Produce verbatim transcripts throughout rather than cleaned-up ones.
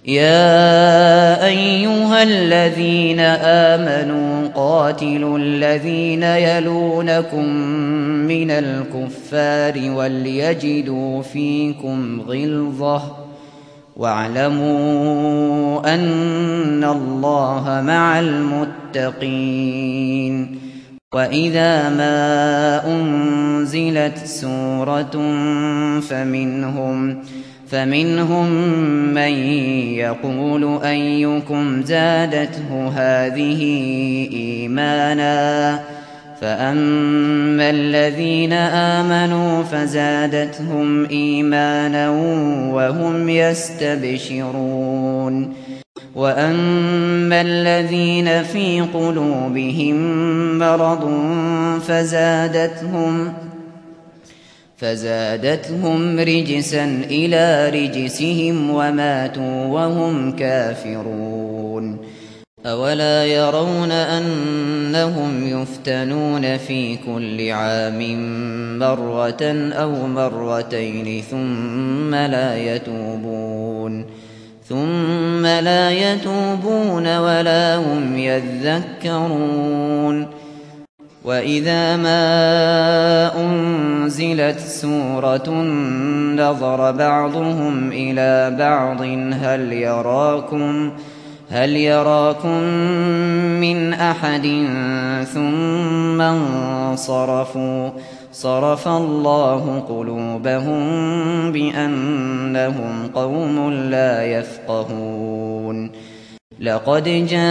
يا أيها الذين آمنوا قاتلوا الذين يلونكم من الكفار وليجدوا فيكم غلظة واعلموا أن الله مع المتقين. وإذا ما أنزلت سورة فمنهم فمنهم من يقول أيكم زادته هذه إيمانا فأما الذين آمنوا فزادتهم إيمانا وهم يستبشرون وأما الذين في قلوبهم مرض فزادتهم فزادتهم رجسا إلى رجسهم وماتوا وهم كافرون. أولا يرون أنهم يفتنون في كل عام مرة أو مرتين ثم لا يتوبون ثم لا يتوبون ولا هم يذكرون. وإذا ما أنزلت سورة نظر بعضهم إلى بعض هل يراكم هل يراكم من أحد ثم انصرفوا صرف الله قلوبهم بأنهم قوم لا يفقهون. لقد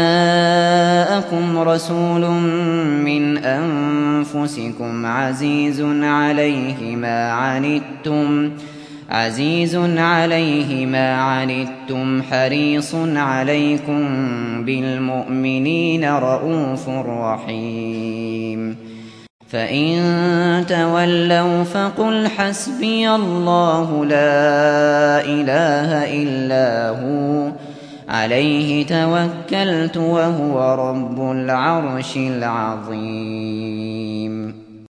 جاءكم رسول من أنفسكم عزيز عليه ما عنتم عزيز عليه ما عنتم حريص عليكم بالمؤمنين رءوف رحيم. فإن تولوا فقل حسبي الله لا إله إلا هو عليه توكلت وهو رب العرش العظيم.